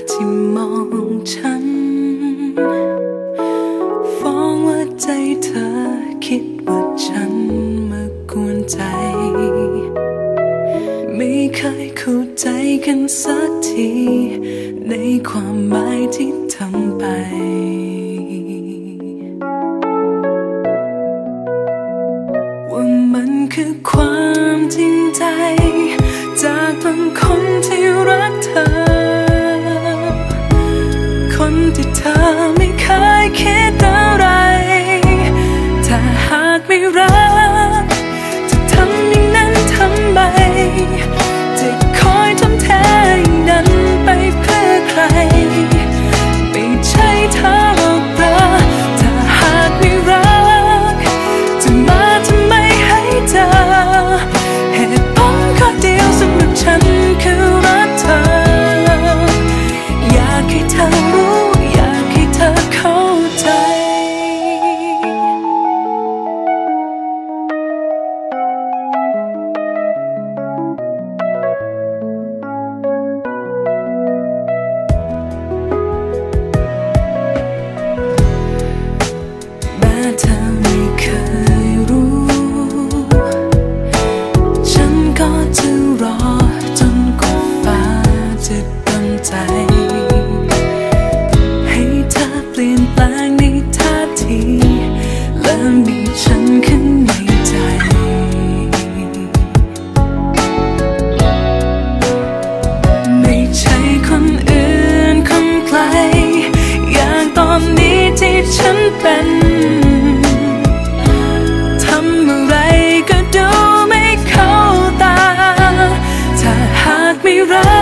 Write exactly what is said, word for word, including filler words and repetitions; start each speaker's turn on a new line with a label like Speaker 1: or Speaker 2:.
Speaker 1: ที่มองฉันฟ้องว่าใจเธอคิดว่าฉันมากวนใจไม่เคยเข้าใจกันสักทีในความหมายที่ทำไปว่ามันคือความจริงใจจากบางคนที่รักเธอคนที่เธอไม่เคยคิดอะไรถ้าหากไม่รักจะทำอย่างนั้นทำไมจะคอยทำแท้อย่างนั้นไปเพื่อใครไม่ใช่เธอหรอกเหรอถ้าหากไม่รักจะมาทำไมให้เธอเหตุผลข้อเดียวสำหรับฉันคือรักเธออยากให้เธอรู้อยากให้เธอเข้าใจแม้เธอไม่เคยรู้ฉันก็จะรอจนกว่าฟ้าจะดลใจให้เธอเปลี่ยนแปลงในท่าทีและมีฉันข้างในใจไม่ใช่คนอื่นคนไกลอย่างตอนนี้ที่ฉันเป็นทำอะไรก็ดูไม่เข้าตาถ้าหากไม่รัก